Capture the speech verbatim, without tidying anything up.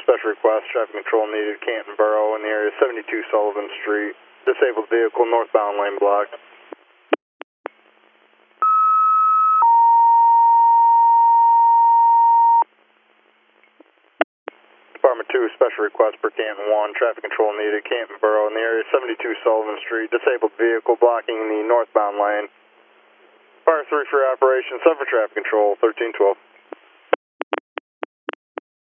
special request, traffic control needed, Canton Borough in the area seventy-two Sullivan Street. Disabled vehicle, northbound lane blocked. Department two, special request for Canton one, traffic control needed, Canton Borough in the area seventy-two Sullivan Street. Disabled vehicle blocking the northbound lane. Fire three for operation, seven for traffic control, thirteen twelve.